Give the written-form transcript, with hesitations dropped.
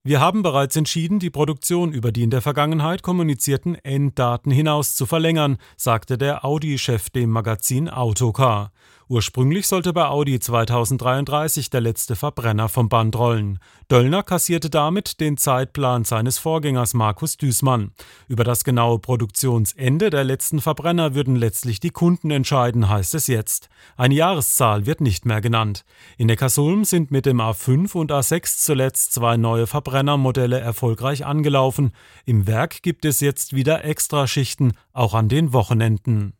Wir haben bereits entschieden, die Produktion über die in der Vergangenheit kommunizierten Enddaten hinaus zu verlängern, sagte der Audi-Chef dem Magazin Autocar. Ursprünglich sollte bei Audi 2033 der letzte Verbrenner vom Band rollen. Döllner kassierte damit den Zeitplan seines Vorgängers Markus Düßmann. Über das genaue Produktionsende der letzten Verbrenner würden letztlich die Kunden entscheiden, heißt es jetzt. Eine Jahreszahl wird nicht mehr genannt. In Neckarsulm sind mit dem A5 und A6 zuletzt 2 neue Verbrennermodelle erfolgreich angelaufen. Im Werk gibt es jetzt wieder Extraschichten, auch an den Wochenenden.